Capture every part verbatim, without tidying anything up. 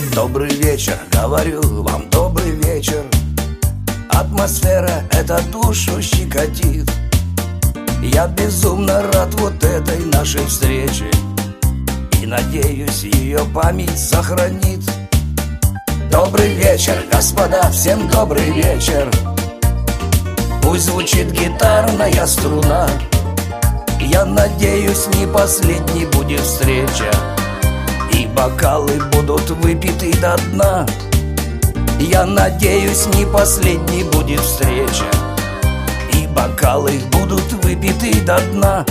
Добрый вечер, говорю вам, добрый вечер. Атмосфера эта душу щекотит. Я безумно рад вот этой нашей встрече и надеюсь, ее память сохранит. Добрый вечер, господа, всем добрый вечер. Пусть звучит гитарная струна. Я надеюсь, не последней будет встреча, и бокалы будут выпиты до дна. Я надеюсь, не последней будет встреча, и бокалы будут выпиты до дна.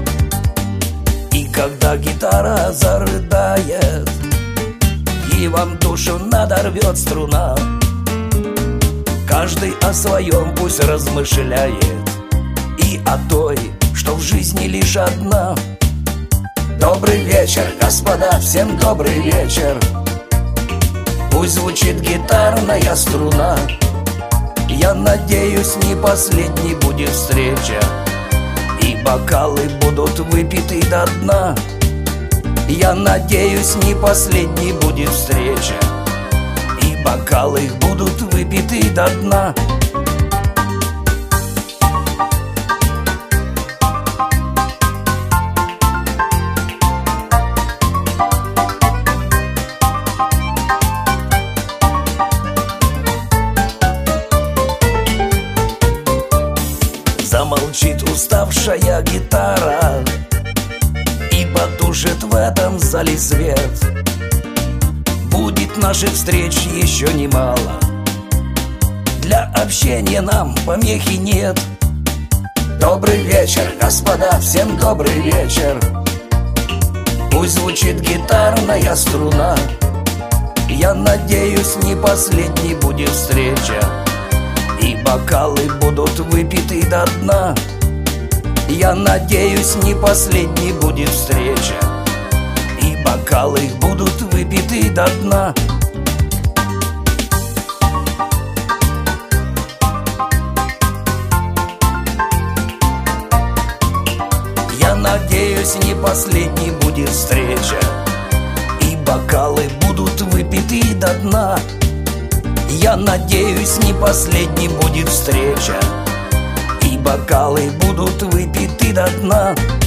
И когда гитара зарыдает и вам душу надорвет струна, каждый о своем пусть размышляет, и о той, что в жизни лишь одна. Добрый вечер, господа, всем добрый вечер. Пусть звучит гитарная струна. Я надеюсь, не последней будет встреча, и бокалы будут выпиты до дна. Я надеюсь, не последней будет встреча, и бокалы будут выпиты до дна. Замолчит уставшая гитара и потушит в этом зале свет. Будет наших встреч еще немало, для общения нам помехи нет. Добрый вечер, господа, всем добрый вечер. Пусть звучит гитарная струна. Я надеюсь, не последней будет встреча, и бокалы будут выпиты до дна. Я надеюсь, не последней будет встреча, и бокалы будут выпиты до дна. Я надеюсь, не последней будет встреча, и бокалы будут выпиты до дна. Я надеюсь, не последней будет встреча, и бокалы будут выпиты до дна.